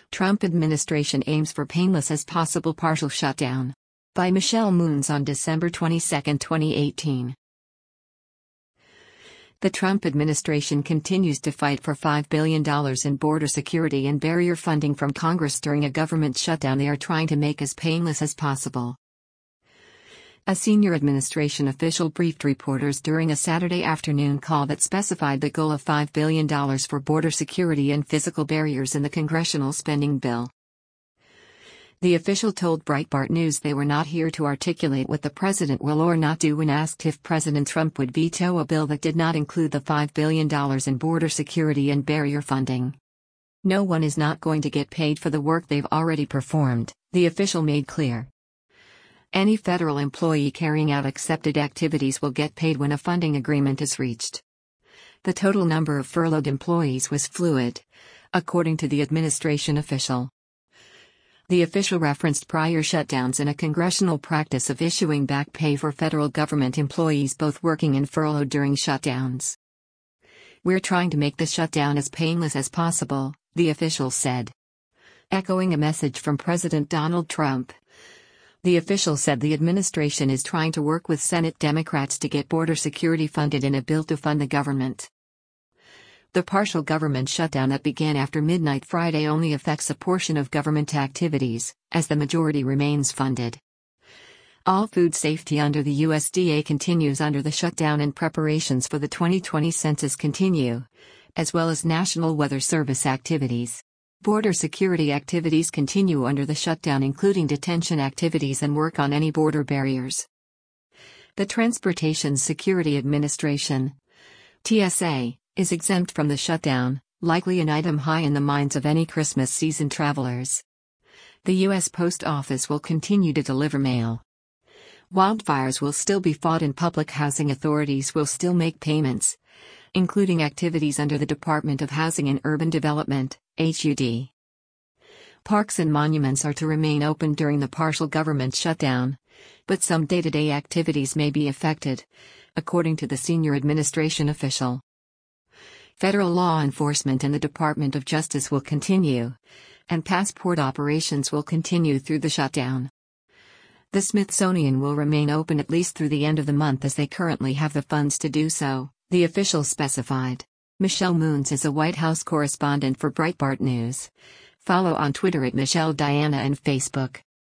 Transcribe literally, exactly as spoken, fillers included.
Trump administration aims for painless as possible partial shutdown. By Michelle Moons on December twenty-second, twenty eighteen. The Trump administration continues to fight for five billion dollars in border security and barrier funding from Congress during a government shutdown they are trying to make as painless as possible. A senior administration official briefed reporters during a Saturday afternoon call that specified the goal of five billion dollars for border security and physical barriers in the congressional spending bill. The official told Breitbart News they were not here to articulate what the president will or not do when asked if President Trump would veto a bill that did not include the five billion dollars in border security and barrier funding. No one is not going to get paid for the work they've already performed, the official made clear. Any federal employee carrying out accepted activities will get paid when a funding agreement is reached. The total number of furloughed employees was fluid, according to the administration official. The official referenced prior shutdowns and a congressional practice of issuing back pay for federal government employees both working and furloughed during shutdowns. "We're trying to make the shutdown as painless as possible," the official said. Echoing a message from President Donald Trump, the official said the administration is trying to work with Senate Democrats to get border security funded in a bill to fund the government. The partial government shutdown that began after midnight Friday only affects a portion of government activities, as the majority remains funded. All food safety under the U S D A continues under the shutdown and preparations for the twenty twenty census continue, as well as National Weather Service activities. Border security activities continue under the shutdown, including detention activities and work on any border barriers. The Transportation Security Administration, T S A, is exempt from the shutdown, likely an item high in the minds of any Christmas season travelers. The U S Post Office will continue to deliver mail. Wildfires will still be fought and public housing authorities will still make payments, including activities under the Department of Housing and Urban Development, H U D. Parks and monuments are to remain open during the partial government shutdown, but some day-to-day activities may be affected, according to the senior administration official. Federal law enforcement and the Department of Justice will continue, and passport operations will continue through the shutdown. The Smithsonian will remain open at least through the end of the month as they currently have the funds to do so, the official specified. Michelle Moons is a White House correspondent for Breitbart News. Follow on Twitter at Michelle Diana and Facebook.